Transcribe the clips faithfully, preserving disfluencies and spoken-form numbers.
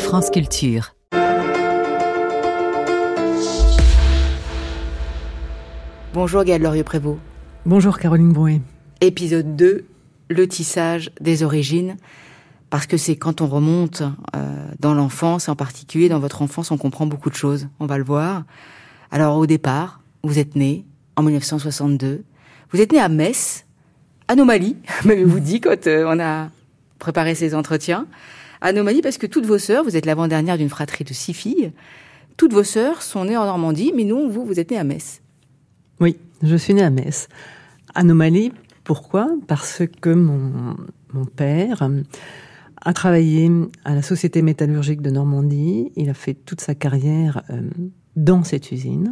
France Culture. Bonjour Gaëlle Lorieux-Prévost. Bonjour Caroline Brouet. Épisode deux, le tissage des origines. Parce que c'est quand on remonte euh, dans l'enfance, en particulier dans votre enfance, on comprend beaucoup de choses. On va le voir. Alors au départ, vous êtes né en dix-neuf cent soixante-deux. Vous êtes né à Metz, anomalie, m'avez-vous dit quand euh, on a préparé ces entretiens. Anomalie parce que toutes vos sœurs, vous êtes l'avant-dernière d'une fratrie de six filles, toutes vos sœurs sont nées en Normandie, mais non, vous, vous êtes né à Metz. Oui, je suis née à Metz. Anomalie, pourquoi ? Parce que mon, mon père a travaillé à la Société métallurgique de Normandie. Il a fait toute sa carrière euh, dans cette usine.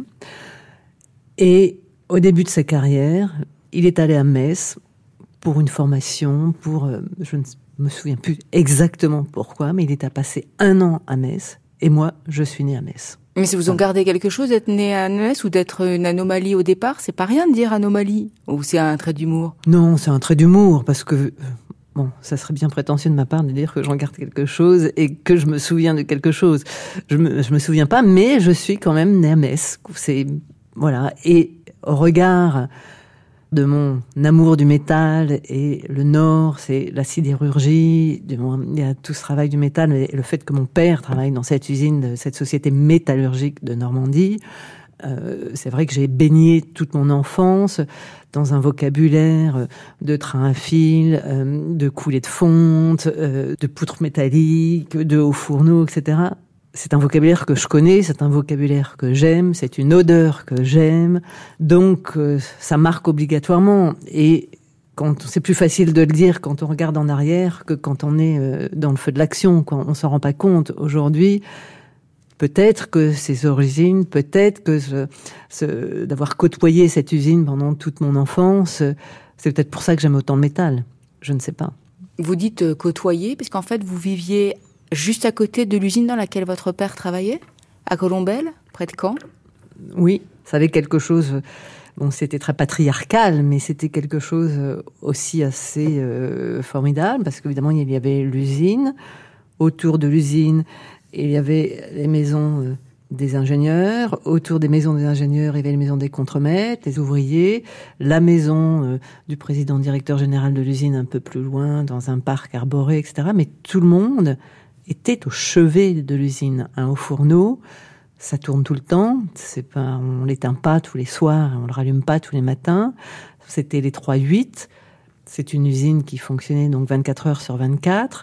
Et au début de sa carrière, il est allé à Metz pour une formation, pour, euh, je ne me souviens plus exactement pourquoi, mais il est à passer un an à Metz. Et moi, je suis née à Metz. Mais si vous en gardez quelque chose d'être né à Metz ou d'être une anomalie au départ, c'est pas rien de dire anomalie. Ou c'est un trait d'humour? Non, c'est un trait d'humour, parce que... Bon, ça serait bien prétentieux de ma part de dire que j'en garde quelque chose et que je me souviens de quelque chose. Je me, je me souviens pas, mais je suis quand même née à Metz. C'est, voilà. Et au regard de mon amour du métal et le Nord, c'est la sidérurgie, il y a tout ce travail du métal et le fait que mon père travaille dans cette usine, de cette société métallurgique de Normandie. Euh, c'est vrai que j'ai baigné toute mon enfance dans un vocabulaire de train à fil, euh, de coulées de fonte, euh, de poutres métalliques, de hauts fourneaux, et cetera. C'est un vocabulaire que je connais, c'est un vocabulaire que j'aime, c'est une odeur que j'aime, donc euh, ça marque obligatoirement. Et quand c'est plus facile de le dire quand on regarde en arrière que quand on est euh, dans le feu de l'action, quand on s'en rend pas compte aujourd'hui. Peut-être que ces origines, peut-être que ce, ce, d'avoir côtoyé cette usine pendant toute mon enfance, c'est peut-être pour ça que j'aime autant le métal. Je ne sais pas. Vous dites euh, côtoyer, parce qu'en fait, vous viviez juste à côté de l'usine dans laquelle votre père travaillait, à Colombelles, près de Caen. Oui, ça avait quelque chose... Bon, c'était très patriarcal, mais c'était quelque chose aussi assez euh, formidable, parce qu'évidemment, il y avait l'usine. Autour de l'usine, il y avait les maisons euh, des ingénieurs. Autour des maisons des ingénieurs, il y avait les maisons des contremaîtres, les ouvriers. La maison euh, du président directeur général de l'usine un peu plus loin, dans un parc arboré, et cetera. Mais tout le monde était au chevet de l'usine. Un haut fourneau, ça tourne tout le temps. C'est pas, on l'éteint pas tous les soirs, on le rallume pas tous les matins. C'était les trois huit. C'est une usine qui fonctionnait donc vingt-quatre heures sur vingt-quatre.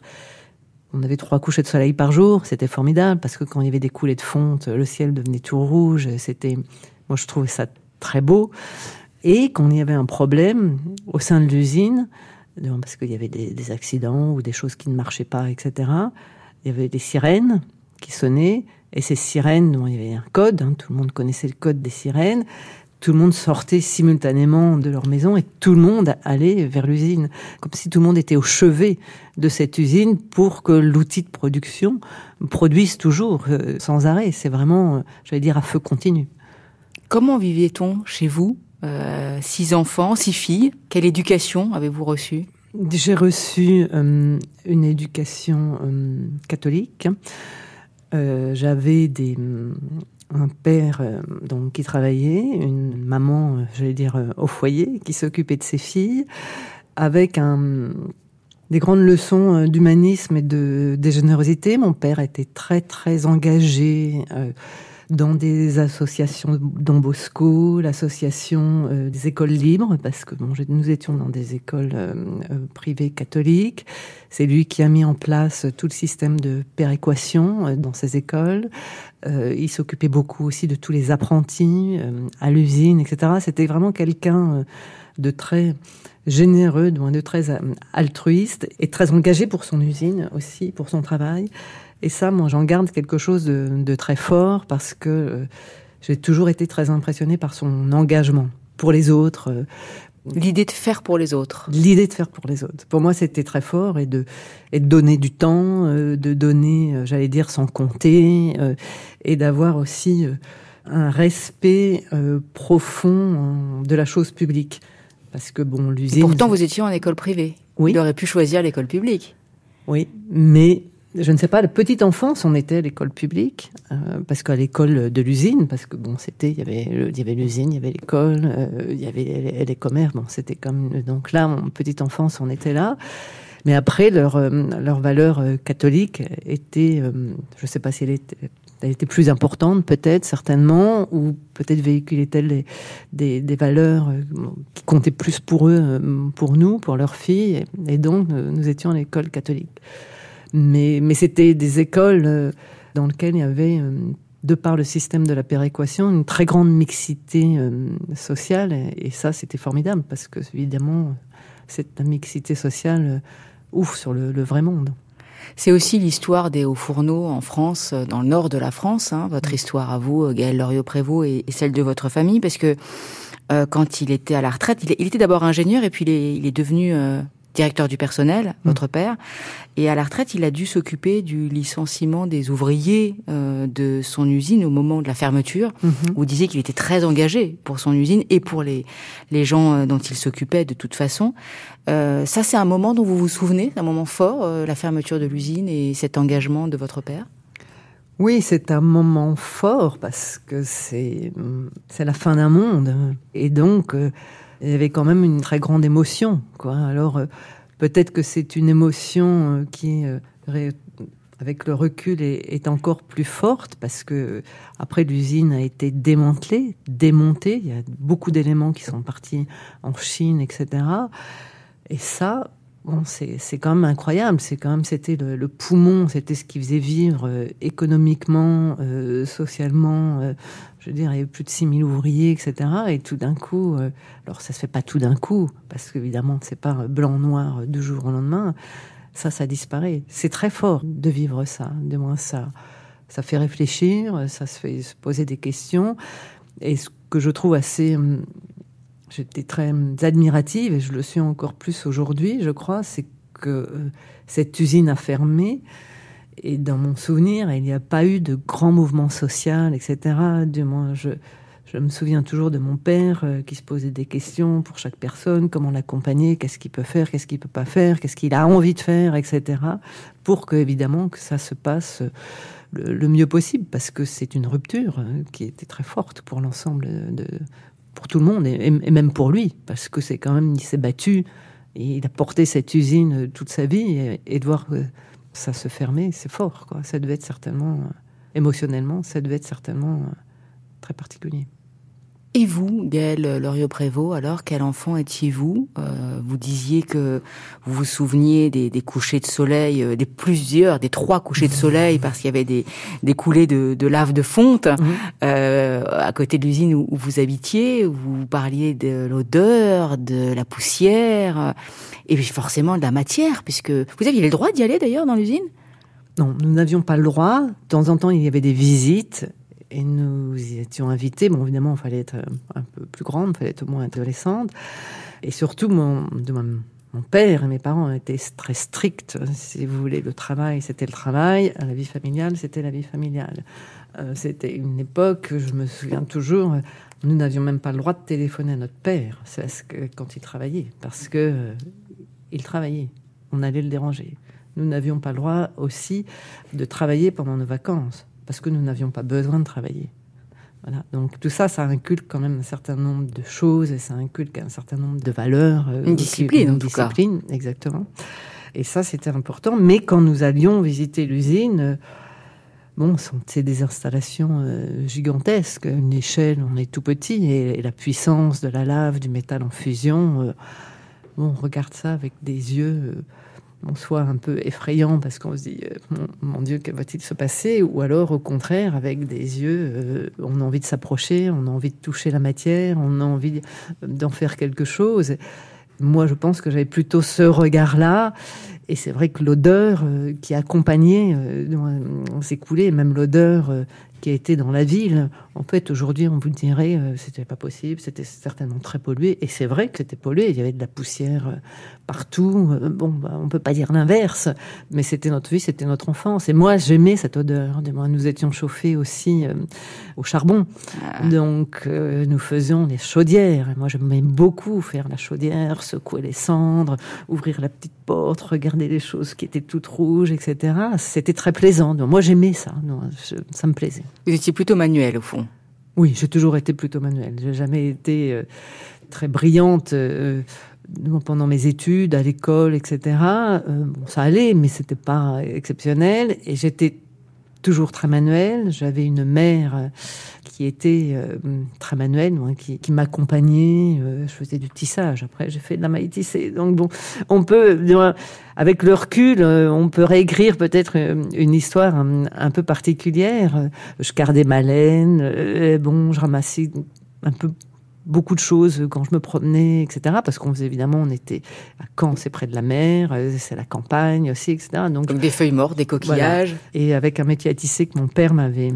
On avait trois couchers de soleil par jour, c'était formidable, parce que quand il y avait des coulées de fonte, le ciel devenait tout rouge, c'était, moi je trouvais ça très beau. Et quand il y avait un problème au sein de l'usine, parce qu'il y avait des, des accidents ou des choses qui ne marchaient pas, et cetera, il y avait des sirènes qui sonnaient, et ces sirènes, bon, il y avait un code, hein, tout le monde connaissait le code des sirènes, tout le monde sortait simultanément de leur maison et tout le monde allait vers l'usine. Comme si tout le monde était au chevet de cette usine pour que l'outil de production produise toujours, euh, sans arrêt. C'est vraiment, euh, j'allais dire, à feu continu. Comment viviez-on chez vous ? euh, Six enfants, six filles. Quelle éducation avez-vous reçue ? J'ai reçu euh, une éducation euh, catholique. Euh, j'avais des... un père euh, donc qui travaillait, une maman, euh, j'allais dire, euh, au foyer, qui s'occupait de ses filles, avec un, des grandes leçons euh, d'humanisme et de, de générosité. Mon père était très, très engagé euh, dans des associations Don Bosco, l'association euh, des écoles libres, parce que bon, nous étions dans des écoles euh, euh, privées catholiques. C'est lui qui a mis en place tout le système de péréquation euh, dans ces écoles. Euh, il s'occupait beaucoup aussi de tous les apprentis euh, à l'usine, et cetera. C'était vraiment quelqu'un euh, de très généreux, de très euh, altruiste et très engagé pour son usine aussi, pour son travail. Et ça, moi, j'en garde quelque chose de, de très fort parce que euh, j'ai toujours été très impressionnée par son engagement pour les autres. Euh, L'idée de faire pour les autres. L'idée de faire pour les autres. Pour moi, c'était très fort et de, et de donner du temps, euh, de donner, euh, j'allais dire, sans compter, euh, et d'avoir aussi euh, un respect euh, profond euh, de la chose publique. Parce que bon, l'usine... Et pourtant, vous étiez en école privée. Oui. Il aurait pu choisir l'école publique. Oui, mais Je ne sais pas, la petite enfance, on était à l'école publique, euh, parce qu'à l'école de l'usine, parce que bon, c'était, il y avait, il y avait l'usine, il y avait l'école, euh, il y avait les, les commerces, bon, c'était comme, donc là, en petite enfance, on était là. Mais après, leur, euh, leur valeur euh, catholique était, euh, je ne sais pas si elle était, elle était plus importante, peut-être, certainement, ou peut-être véhiculait-elle des, des, des valeurs euh, qui comptaient plus pour eux, euh, pour nous, pour leurs filles, et, et donc, euh, nous étions à l'école catholique. Mais, mais c'était des écoles dans lesquelles il y avait, de par le système de la péréquation, une très grande mixité sociale. Et ça, c'était formidable parce que, évidemment, cette mixité sociale ouvre sur le, le vrai monde. C'est aussi l'histoire des hauts fourneaux en France, dans le nord de la France, hein, votre histoire à vous, Gaël Loriot-Prévost, et, et celle de votre famille, parce que euh, quand il était à la retraite, il, il était d'abord ingénieur et puis il est, il est devenu... Euh, directeur du personnel, votre père, et à la retraite, il a dû s'occuper du licenciement des ouvriers euh, de son usine au moment de la fermeture. Mm-hmm. Vous disiez qu'il était très engagé pour son usine et pour les les gens dont il s'occupait de toute façon. Euh, ça, c'est un moment dont vous vous souvenez, un moment fort, euh, la fermeture de l'usine et cet engagement de votre père? Oui, c'est un moment fort parce que c'est c'est la fin d'un monde et donc. Euh, Il y avait quand même une très grande émotion, quoi. Alors, euh, peut-être que c'est une émotion euh, qui, euh, ré... avec le recul, est, est encore plus forte parce que euh, après l'usine a été démantelée, démontée. Il y a beaucoup d'éléments qui sont partis en Chine, et cetera. Et ça, bon, c'est, c'est quand même incroyable. C'est quand même, c'était le, le poumon, c'était ce qui faisait vivre euh, économiquement, euh, socialement. Euh, je veux dire, il y avait plus de six mille ouvriers, et cetera. Et tout d'un coup, euh, alors ça se fait pas tout d'un coup, parce qu'évidemment, c'est pas blanc-noir du jour au lendemain. Ça, ça disparaît. C'est très fort de vivre ça. Du moins, ça, ça fait réfléchir, ça se fait se poser des questions. Et ce que je trouve assez... J'étais très admirative, et je le suis encore plus aujourd'hui, je crois, c'est que euh, cette usine a fermé. Et dans mon souvenir, il n'y a pas eu de grand mouvement social, et cetera. Du moins, je, je me souviens toujours de mon père euh, qui se posait des questions pour chaque personne, comment l'accompagner, qu'est-ce qu'il peut faire, qu'est-ce qu'il peut pas faire, qu'est-ce qu'il a envie de faire, et cetera. Pour que, évidemment, que ça se passe le, le mieux possible, parce que c'est une rupture euh, qui était très forte pour l'ensemble de, pour tout le monde, et, et même pour lui, parce que c'est quand même, il s'est battu, et il a porté cette usine toute sa vie, et, et de voir... Euh, ça se fermait, c'est fort, quoi. Ça devait être certainement, euh, émotionnellement, ça devait être certainement euh, très particulier. Et vous, Gaël Loriot-Prévost, alors, quel enfant étiez-vous? euh, Vous disiez que vous vous souveniez des, des couchers de soleil, euh, des plusieurs, des trois couchers de soleil, parce qu'il y avait des, des coulées de, de lave de fonte mmh. euh, à côté de l'usine où, où vous habitiez. Vous parliez de l'odeur, de la poussière, et puis forcément de la matière, puisque vous aviez le droit d'y aller d'ailleurs dans l'usine? Non, nous n'avions pas le droit. De temps en temps, il y avait des visites. Et nous y étions invités. Bon, évidemment, il fallait être un peu plus grande, il fallait être moins adolescente. Et surtout, mon, de mon, mon père et mes parents étaient très stricts. Si vous voulez, le travail, c'était le travail. La vie familiale, c'était la vie familiale. Euh, c'était une époque, je me souviens toujours, nous n'avions même pas le droit de téléphoner à notre père c'est ce que, quand il travaillait. Parce que euh, il travaillait. On allait le déranger. Nous n'avions pas le droit aussi de travailler pendant nos vacances. Parce que nous n'avions pas besoin de travailler. Voilà. Donc tout ça, ça inculque quand même un certain nombre de choses, et ça inculque un certain nombre de valeurs. Euh, une discipline, une en tout discipline, cas. Exactement. Et ça, c'était important. Mais quand nous allions visiter l'usine, euh, bon, c'est des installations euh, gigantesques. Une échelle, on est tout petit, et, et la puissance de la lave, du métal en fusion, euh, bon, on regarde ça avec des yeux... Euh, on soit un peu effrayant parce qu'on se dit euh, mon, mon Dieu, que va-t-il se passer, ou alors au contraire avec des yeux euh, on a envie de s'approcher, on a envie de toucher la matière, on a envie d'en faire quelque chose. Moi, je pense que j'avais plutôt ce regard-là, et c'est vrai que l'odeur euh, qui accompagnait euh, s'écouler, même l'odeur euh, qui a été dans la ville, en fait, aujourd'hui, on vous dirait euh, c'était pas possible, c'était certainement très pollué, et c'est vrai que c'était pollué, il y avait de la poussière euh, partout. Euh, bon, bah, on peut pas dire l'inverse, mais c'était notre vie, c'était notre enfance, et moi, j'aimais cette odeur. Nous étions chauffés aussi euh, au charbon, ah. donc euh, nous faisions les chaudières, et moi, j'aimais beaucoup faire la chaudière, secouer les cendres, ouvrir la petite porte, regarder les choses qui étaient toutes rouges, et cetera. C'était très plaisant. Donc, moi, j'aimais ça. Donc, je, ça me plaisait. Vous étiez plutôt manuel, au fond. Oui, j'ai toujours été plutôt manuelle. J'ai jamais été euh, très brillante euh, pendant mes études, à l'école, et cetera. Euh, bon, ça allait, mais c'était pas exceptionnel. Et j'étais toujours très manuelle. J'avais une mère qui était euh, très manuelle, hein, qui, qui m'accompagnait. Euh, je faisais du tissage. Après, j'ai fait de la maille tissée. Donc bon, on peut, avec le recul, euh, on peut réécrire peut-être une, une histoire un, un peu particulière. Je gardais ma laine. Euh, bon, je ramassais un peu beaucoup de choses quand je me promenais, et cetera. Parce qu'on faisait, évidemment, on était à Caen, c'est près de la mer, c'est la campagne aussi, et cetera. Donc, Donc des feuilles mortes, des coquillages. Voilà. Et avec un métier à tisser que mon père m'avait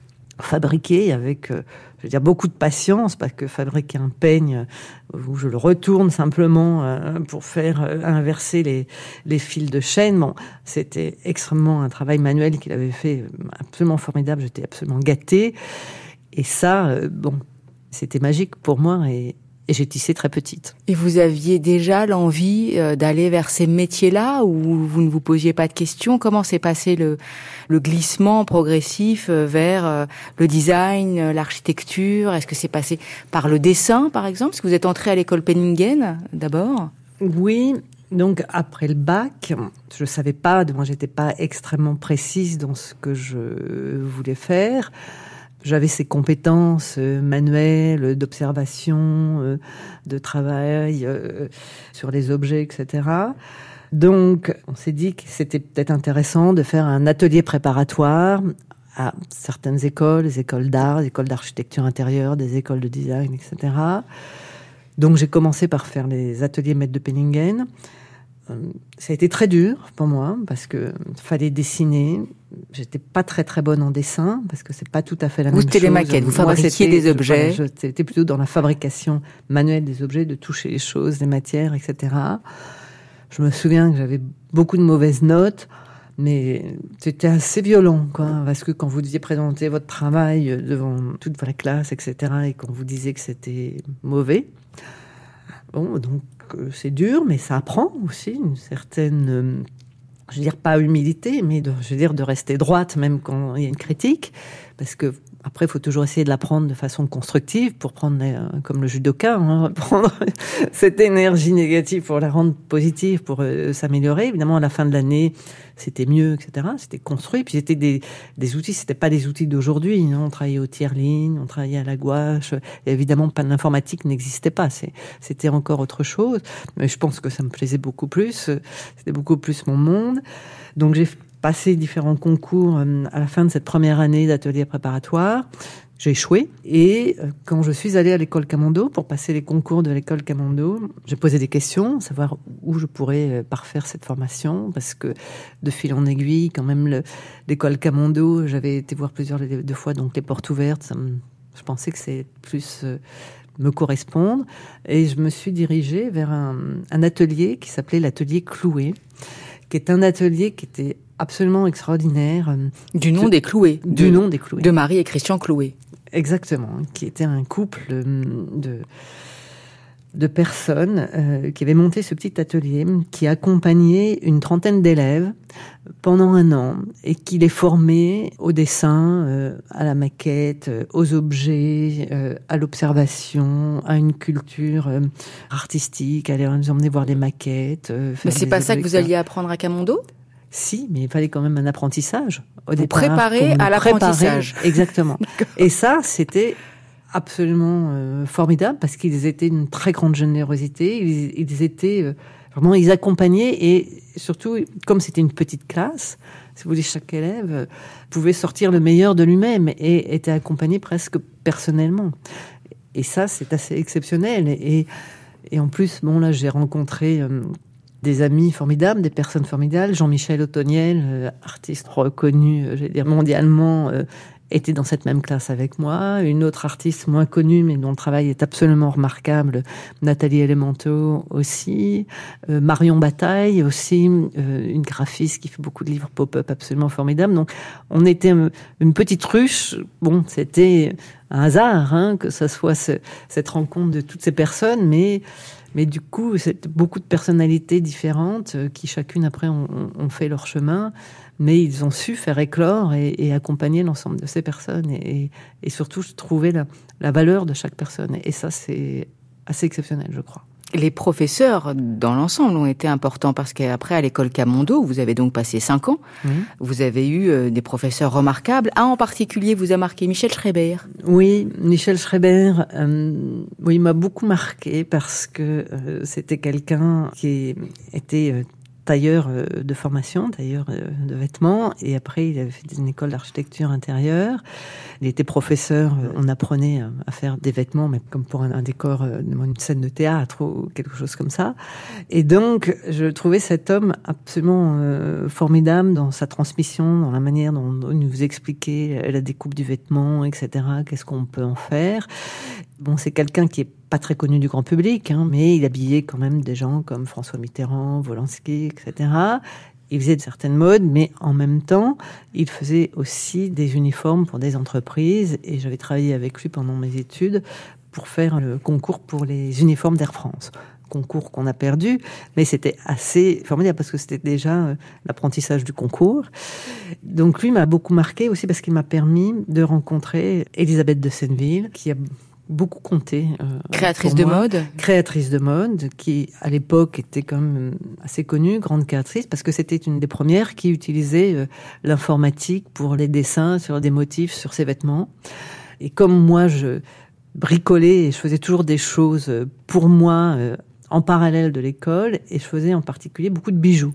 fabriqué avec, euh, je veux dire, beaucoup de patience, parce que fabriquer un peigne où je le retourne simplement euh, pour faire euh, inverser les, les fils de chaîne, bon, c'était extrêmement un travail manuel qu'il avait fait absolument formidable. J'étais absolument gâtée. Et ça, euh, bon, c'était magique pour moi et, et j'ai tissé très petite. Et vous aviez déjà l'envie d'aller vers ces métiers-là ou vous ne vous posiez pas de questions? Comment s'est passé le, le glissement progressif vers le design, l'architecture? Est-ce que c'est passé par le dessin, par exemple? Est-ce que vous êtes entrée à l'école Penningen d'abord? Oui. Donc après le bac, je savais pas, moi j'étais pas extrêmement précise dans ce que je voulais faire. J'avais ces compétences euh, manuelles, d'observation, euh, de travail euh, sur les objets, et cetera. Donc, on s'est dit que c'était peut-être intéressant de faire un atelier préparatoire à certaines écoles, les écoles d'art, les écoles d'architecture intérieure, des écoles de design, et cetera. Donc, j'ai commencé par faire les ateliers maîtres de Penningen. Ça a été très dur pour moi parce que fallait dessiner. J'étais pas très très bonne en dessin parce que c'est pas tout à fait la vous même chose. Vous c'était les maquettes, vous fabriquiez des objets. Je, j'étais plutôt dans la fabrication manuelle des objets, de toucher les choses, les matières, et cetera. Je me souviens que j'avais beaucoup de mauvaises notes, mais c'était assez violent, quoi, parce que quand vous deviez présenter votre travail devant toute la classe, et cetera, et qu'on vous disait que c'était mauvais, bon, donc c'est dur, mais ça apprend aussi une certaine, je veux dire pas humilité, mais de, je veux dire de rester droite même quand il y a une critique, parce que après il faut toujours essayer de la prendre de façon constructive pour prendre, euh, comme le judoka, hein, prendre cette énergie négative pour la rendre positive, pour euh, s'améliorer. Évidemment, à la fin de l'année, c'était mieux, et cetera. C'était construit, puis c'était des, des outils, c'était pas des outils d'aujourd'hui. Hein. On travaillait au tiers-ligne, on travaillait à la gouache. Et évidemment, pas l'informatique n'existait pas. C'est, c'était encore autre chose. Mais je pense que ça me plaisait beaucoup plus. C'était beaucoup plus mon monde. Donc j'ai passé différents concours à la fin de cette première année d'atelier préparatoire. J'ai échoué. Et quand je suis allée à l'école Camondo, pour passer les concours de l'école Camondo, j'ai posé des questions, savoir où je pourrais parfaire cette formation, parce que de fil en aiguille, quand même, le, l'école Camondo, j'avais été voir plusieurs deux fois, donc les portes ouvertes, ça me, je pensais que c'est plus euh, me correspondre. Et je me suis dirigée vers un, un atelier qui s'appelait l'atelier Clouet, qui est un atelier qui était absolument extraordinaire. Du nom de, des Clouet. Du de, nom des Clouet. De Marie et Christian Clouet. Exactement, qui était un couple de, de personnes euh, qui avaient monté ce petit atelier, qui accompagnait une trentaine d'élèves pendant un an et qui les formait au dessin, euh, à la maquette, euh, aux objets, euh, à l'observation, à une culture euh, artistique, à les emmener voir les maquettes. Euh, Mais c'est pas ça que vous alliez apprendre à Camondo ? Si, mais il fallait quand même un apprentissage. Au vous départ, préparer à l'apprentissage. Exactement. Et ça, c'était absolument euh, formidable parce qu'ils étaient d'une très grande générosité. Ils, ils étaient euh, vraiment, ils accompagnaient et surtout, comme c'était une petite classe, si vous voulez, chaque élève euh, pouvait sortir le meilleur de lui-même et était accompagné presque personnellement. Et ça, c'est assez exceptionnel. Et, et en plus, bon, là, j'ai rencontré euh, des amis formidables, des personnes formidables. Jean-Michel Ottoniel, euh, artiste reconnu, euh, je vais dire mondialement, euh, était dans cette même classe avec moi. Une autre artiste moins connue, mais dont le travail est absolument remarquable, Nathalie Elemento aussi. Euh, Marion Bataille aussi, euh, une graphiste qui fait beaucoup de livres pop-up absolument formidables. Donc, on était une petite ruche. Bon, c'était un hasard, hein, que ça soit ce, cette rencontre de toutes ces personnes, mais, mais du coup, c'est beaucoup de personnalités différentes euh, qui chacune après ont, ont fait leur chemin, mais ils ont su faire éclore et, et accompagner l'ensemble de ces personnes et, et, et surtout trouver la, la valeur de chaque personne. Et ça, c'est assez exceptionnel, je crois. Les professeurs, dans l'ensemble, ont été importants parce qu'après, à l'école Camondo, où vous avez donc passé cinq ans, mmh. vous avez eu euh, des professeurs remarquables. Un en particulier vous a marqué, Michel Schreiber. Oui, Michel Schreiber, euh, oui, il m'a beaucoup marqué parce que euh, c'était quelqu'un qui était euh, tailleur euh, de formation, tailleur euh, de vêtements, et après il avait fait une école d'architecture intérieure. Il était professeur, euh, on apprenait à faire des vêtements, mais comme pour un, un décor, euh, une scène de théâtre ou quelque chose comme ça. Et donc, je trouvais cet homme absolument euh, formidable dans sa transmission, dans la manière dont, dont il nous expliquait la découpe du vêtement, et cetera. Qu'est-ce qu'on peut en faire? Bon, c'est quelqu'un qui est pas très connu du grand public, hein, mais il habillait quand même des gens comme François Mitterrand, Volinsky, et cetera. Il faisait de certaines modes, mais en même temps, il faisait aussi des uniformes pour des entreprises. Et j'avais travaillé avec lui pendant mes études pour faire le concours pour les uniformes d'Air France. Concours qu'on a perdu, mais c'était assez formidable parce que c'était déjà l'apprentissage du concours. Donc lui m'a beaucoup marqué aussi parce qu'il m'a permis de rencontrer Elisabeth de Senneville, qui a beaucoup compté. Euh, créatrice de mode. Créatrice de mode, qui à l'époque était quand même assez connue, grande créatrice, parce que c'était une des premières qui utilisait euh, l'informatique pour les dessins sur des motifs sur ses vêtements. Et comme moi, je bricolais et je faisais toujours des choses pour moi euh, en parallèle de l'école, et je faisais en particulier beaucoup de bijoux.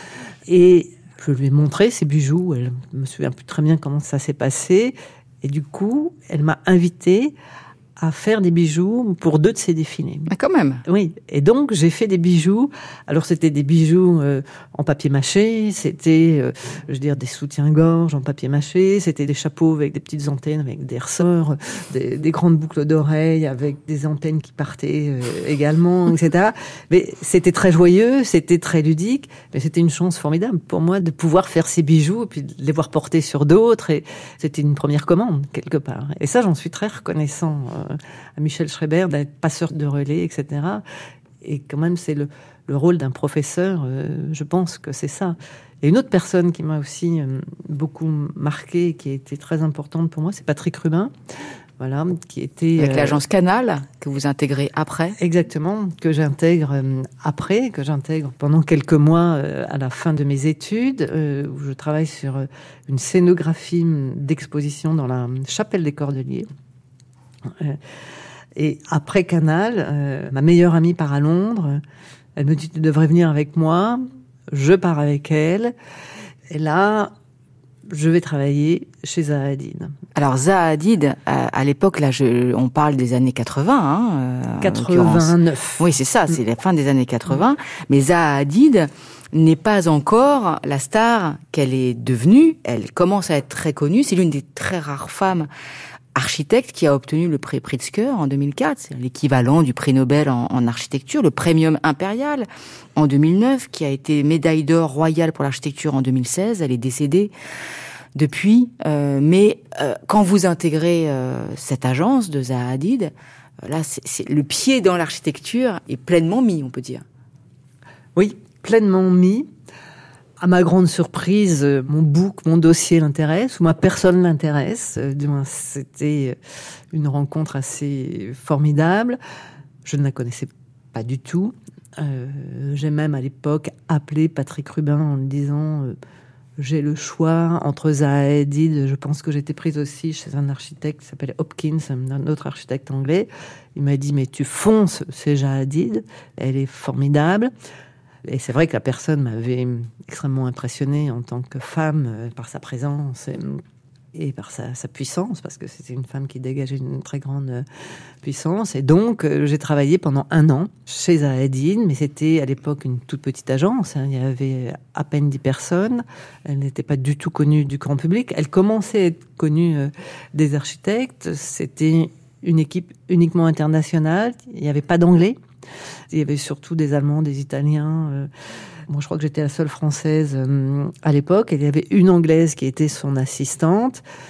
Et je lui ai montré ces bijoux, elle me souvient plus très bien comment ça s'est passé, et du coup, elle m'a invitée à faire des bijoux pour deux de ses défilés. Ah, quand même. Oui. Et donc, j'ai fait des bijoux. Alors, c'était des bijoux euh, en papier mâché, c'était, euh, je veux dire, des soutiens-gorge en papier mâché, c'était des chapeaux avec des petites antennes, avec des ressorts, des, des grandes boucles d'oreilles avec des antennes qui partaient euh, également, et cetera. Mais c'était très joyeux, c'était très ludique, mais c'était une chance formidable pour moi de pouvoir faire ces bijoux et puis de les voir porter sur d'autres. Et c'était une première commande, quelque part. Et ça, j'en suis très reconnaissant euh, à Michel Schreiber d'être passeur de relais, et cetera. Et quand même, c'est le, le rôle d'un professeur, euh, je pense que c'est ça. Et une autre personne qui m'a aussi euh, beaucoup marquée, qui a été très importante pour moi, c'est Patrick Rubin. Voilà, qui était... Avec euh, l'agence Canal, que vous intégrez après. Exactement, que j'intègre euh, après, que j'intègre pendant quelques mois euh, à la fin de mes études, euh, où je travaille sur euh, une scénographie d'exposition dans la chapelle des Cordeliers. Euh, et après Canal, euh, ma meilleure amie part à Londres. Elle me dit, tu devrais venir avec moi. Je pars avec elle. Et là, je vais travailler chez Zaha Hadid. Alors Zaha Hadid, à, à l'époque, là, je, on parle des années quatre-vingts. Hein, euh, quatre-vingt-neuf. Oui, c'est ça, c'est la fin des années quatre-vingts. Mais Zaha Hadid n'est pas encore la star qu'elle est devenue. Elle commence à être très connue. C'est l'une des très rares femmes architecte qui a obtenu le prix Pritzker en deux mille quatre, c'est l'équivalent du prix Nobel en, en architecture, le Premium Impérial en deux mille neuf, qui a été médaille d'or royale pour l'architecture en deux mille seize. Elle est décédée depuis, euh, mais euh, quand vous intégrez euh, cette agence de Zaha Hadid, euh, là, c'est, c'est, le pied dans l'architecture est pleinement mis, on peut dire. Oui, pleinement mis. À ma grande surprise, mon book, mon dossier l'intéresse, ou ma personne l'intéresse. Du moins, c'était une rencontre assez formidable. Je ne la connaissais pas du tout. Euh, j'ai même à l'époque appelé Patrick Rubin en me disant euh, j'ai le choix entre Zaha Hadid. Je pense que j'étais prise aussi chez un architecte qui s'appelle Hopkins, un autre architecte anglais. Il m'a dit mais tu fonces, c'est Zaha Hadid, elle est formidable. Et c'est vrai que la personne m'avait extrêmement impressionnée en tant que femme euh, par sa présence et, et par sa, sa puissance, parce que c'était une femme qui dégageait une très grande euh, puissance. Et donc, euh, j'ai travaillé pendant un an chez Zaha Hadid, mais c'était à l'époque une toute petite agence. Hein, il y avait à peine dix personnes. Elle n'était pas du tout connue du grand public. Elle commençait à être connue euh, des architectes. C'était une équipe uniquement internationale. Il n'y avait pas d'anglais. Il y avait surtout des Allemands, des Italiens. Euh, moi, je crois que j'étais la seule Française euh, à l'époque. Et il y avait une Anglaise qui était son assistante.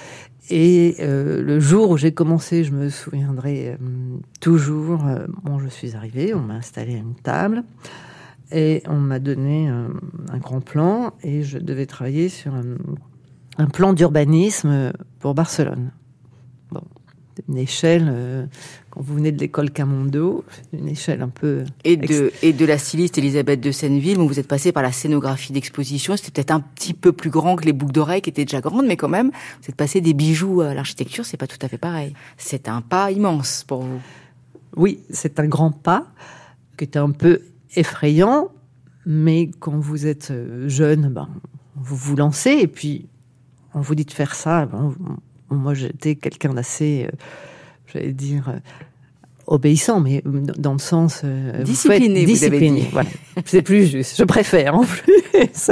Et euh, le jour où j'ai commencé, je me souviendrai euh, toujours, euh, bon, je suis arrivée, on m'a installé à une table et on m'a donné euh, un grand plan et je devais travailler sur un, un plan d'urbanisme pour Barcelone. Bon, une échelle, euh, quand vous venez de l'école Camondo, une échelle un peu... Et de, ex- et de la styliste Elisabeth de Senneville, où vous êtes passé par la scénographie d'exposition, c'était peut-être un petit peu plus grand que les boucles d'oreilles qui étaient déjà grandes, mais quand même, vous êtes passé des bijoux à l'architecture, c'est pas tout à fait pareil. C'est un pas immense pour vous. Oui, c'est un grand pas qui était un peu effrayant, mais quand vous êtes jeune, ben, vous vous lancez et puis on vous dit de faire ça. Ben, moi, j'étais quelqu'un d'assez, euh, j'allais dire, euh, obéissant, mais dans le sens... Euh, discipliné, vous, discipliné, vous avez dit. Voilà. C'est plus juste, je préfère en plus.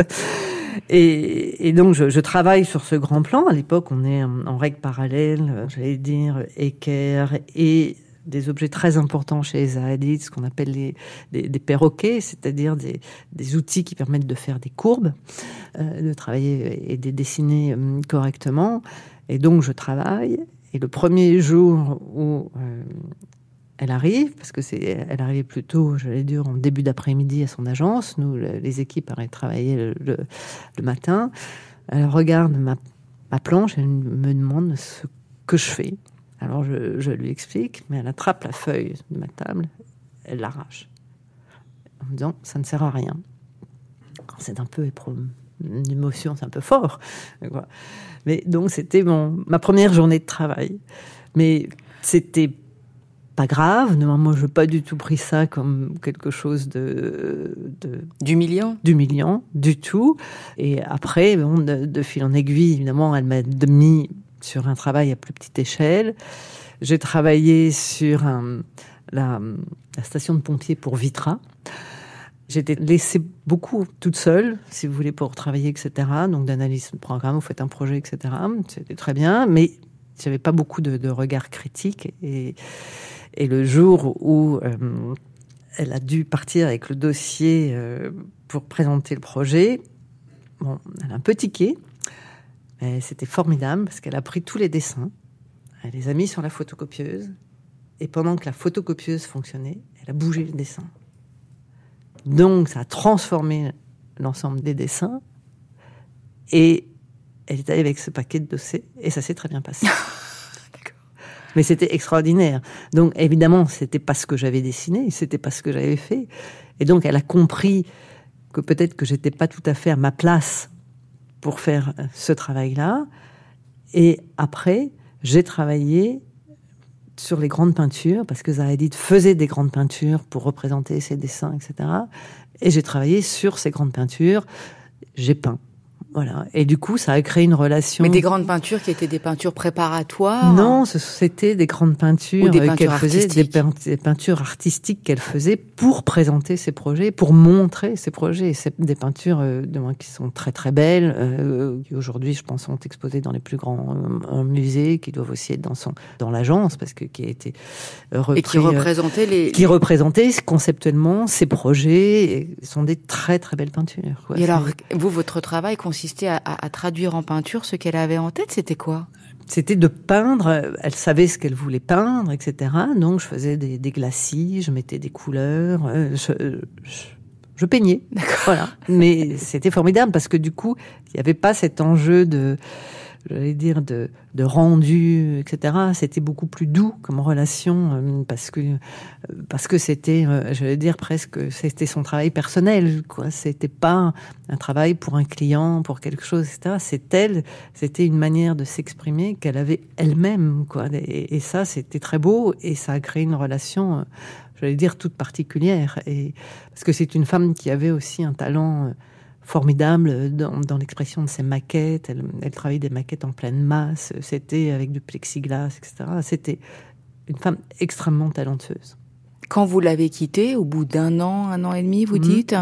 Et, et donc, je, je travaille sur ce grand plan. À l'époque, on est en, en règle parallèle, j'allais dire, équerre et des objets très importants chez Zaha Hadid, ce qu'on appelle les, des, des perroquets, c'est-à-dire des, des outils qui permettent de faire des courbes, euh, de travailler et de dessiner euh, correctement. Et donc, je travaille. Et le premier jour où euh, elle arrive, parce que c'est, elle arrivait plutôt, j'allais dire, en début d'après-midi à son agence. Nous, le, les équipes allaient travailler le, le, le matin. Elle regarde ma, ma planche, elle me demande ce que je fais. Alors, je, je lui explique, mais elle attrape la feuille de ma table, elle l'arrache. En me disant, ça ne sert à rien. C'est un peu éprouvant. Une émotion, c'est un peu fort. Mais donc, c'était mon, ma première journée de travail. Mais c'était pas grave. Non, moi, je n'ai pas du tout pris ça comme quelque chose de... de d'humiliant D'humiliant, du tout. Et après, bon, de, de fil en aiguille, évidemment, elle m'a mis sur un travail à plus petite échelle. J'ai travaillé sur un, la, la station de pompiers pour Vitra. J'étais laissée beaucoup toute seule, si vous voulez, pour travailler, et cetera. Donc, d'analyse de programme, vous faites un projet, et cetera. C'était très bien, mais il n'y avait pas beaucoup de, de regard critique. Et, et le jour où euh, elle a dû partir avec le dossier euh, pour présenter le projet, bon, elle a un peu tiqué. Mais c'était formidable parce qu'elle a pris tous les dessins, elle les a mis sur la photocopieuse, et pendant que la photocopieuse fonctionnait, elle a bougé le dessin. Donc, ça a transformé l'ensemble des dessins. Et elle est allée avec ce paquet de dossiers et ça s'est très bien passé. D'accord. Mais c'était extraordinaire. Donc, évidemment, c'était pas ce que j'avais dessiné, c'était pas ce que j'avais fait. Et donc, elle a compris que peut-être que j'étais pas tout à fait à ma place pour faire ce travail-là. Et après, j'ai travaillé sur les grandes peintures, parce que Zaha Hadid faisait des grandes peintures pour représenter ses dessins, et cetera. Et j'ai travaillé sur ces grandes peintures. J'ai peint. Voilà. Et du coup, ça a créé une relation. Mais des grandes peintures qui étaient des peintures préparatoires? Non, c'était des grandes peintures, ou des peintures qu'elle faisait, des, peint- des peintures artistiques qu'elle faisait pour présenter ses projets, pour montrer ses projets. C'est des peintures euh, de moi qui sont très très belles, euh, qui aujourd'hui, je pense, sont exposées dans les plus grands euh, musées, qui doivent aussi être dans son dans l'agence, parce que qui a été euh, repris, et qui représentaient les, qui représentaient conceptuellement ces projets. Et sont des très très belles peintures. Quoi. Et alors, vous, votre travail consiste À, à, à traduire en peinture ce qu'elle avait en tête, c'était quoi? C'était de peindre, elle savait ce qu'elle voulait peindre, et cetera. Donc je faisais des, des glacis, je mettais des couleurs, je, je, je peignais. D'accord. Voilà. Mais c'était formidable parce que du coup, il n'y avait pas cet enjeu de, j'allais dire, de, de rendu, et cetera. C'était beaucoup plus doux comme relation parce que, parce que c'était, j'allais dire presque, c'était son travail personnel, quoi. C'était pas un travail pour un client, pour quelque chose, et cetera. C'est elle, c'était une manière de s'exprimer qu'elle avait elle-même, quoi. Et, et ça, c'était très beau et ça a créé une relation, j'allais dire, toute particulière. Et parce que c'est une femme qui avait aussi un talent formidable dans, dans l'expression de ses maquettes. Elle, elle travaillait des maquettes en pleine masse. C'était avec du plexiglas, et cetera. C'était une femme extrêmement talentueuse. Quand vous l'avez quittée, au bout d'un an, un an et demi, vous mmh. dites,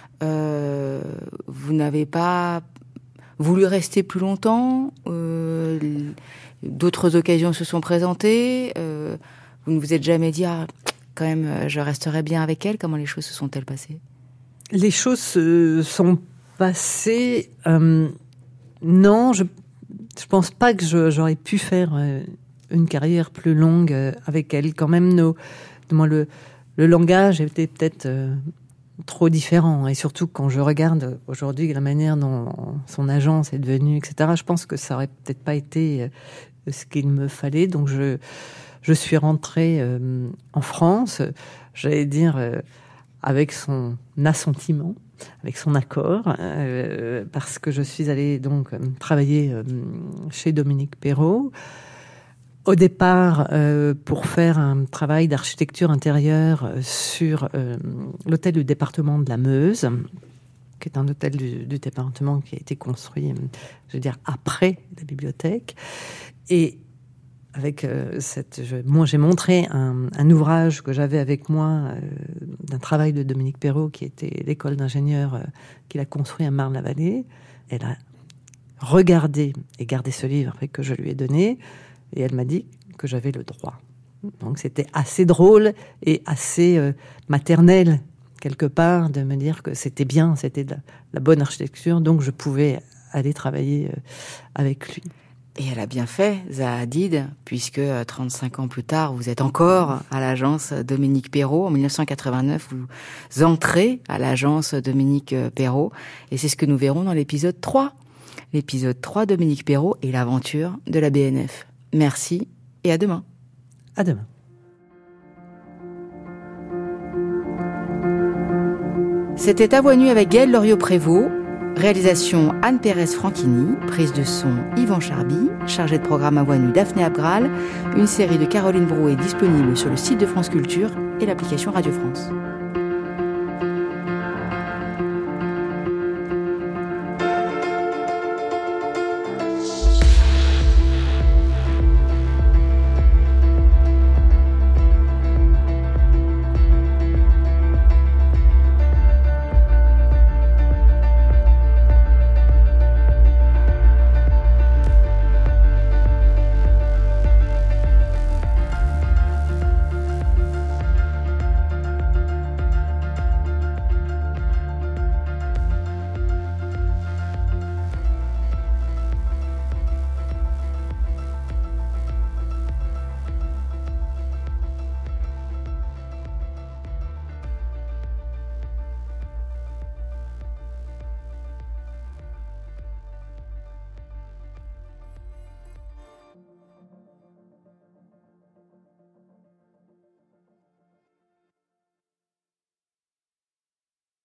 euh, vous n'avez pas voulu rester plus longtemps. Euh, d'autres occasions se sont présentées. Euh, vous ne vous êtes jamais dit, ah, quand même, je resterai bien avec elle. Comment les choses se sont-elles passées? Les choses se sont passées. Euh, non, je je pense pas que je, j'aurais pu faire euh, une carrière plus longue euh, avec elle. Quand même, nos, moi, le, le langage était peut-être euh, trop différent. Et surtout, quand je regarde aujourd'hui la manière dont son agence est devenue, et cetera, je pense que ça aurait peut-être pas été euh, ce qu'il me fallait. Donc, je, je suis rentrée euh, en France, j'allais dire, euh, avec son assentiment, avec son accord, euh, parce que je suis allée donc euh, travailler euh, chez Dominique Perrault. Au départ, euh, pour faire un travail d'architecture intérieure sur euh, l'hôtel du département de la Meuse, qui est un hôtel du, du département qui a été construit, je veux dire, après la bibliothèque. Et avec euh, cette, je, moi, j'ai montré un, un ouvrage que j'avais avec moi euh, d'un travail de Dominique Perrault, qui était l'école d'ingénieurs euh, qu'il a construit à Marne-la-Vallée. Elle a regardé et gardé ce livre que je lui ai donné. Et elle m'a dit que j'avais le droit. Donc c'était assez drôle et assez euh, maternel, quelque part, de me dire que c'était bien, c'était de la, la bonne architecture, donc je pouvais aller travailler euh, avec lui. Et elle a bien fait, Zaha Hadid, puisque trente-cinq ans plus tard, vous êtes encore à l'agence Dominique Perrault. En dix-neuf cent quatre-vingt-neuf, vous entrez à l'agence Dominique Perrault. Et c'est ce que nous verrons dans l'épisode trois. L'épisode trois, Dominique Perrault et l'aventure de la B N F. Merci et à demain. À demain. C'était À Voix nue avec Gaëlle Loriot-Prévost. Réalisation Anne Pérez-Franchini. Prise de son Yvan Charby. Chargé de programme À Voix nue Daphné Abgral. Une série de Caroline Brouet disponible sur le site de France Culture et l'application Radio France.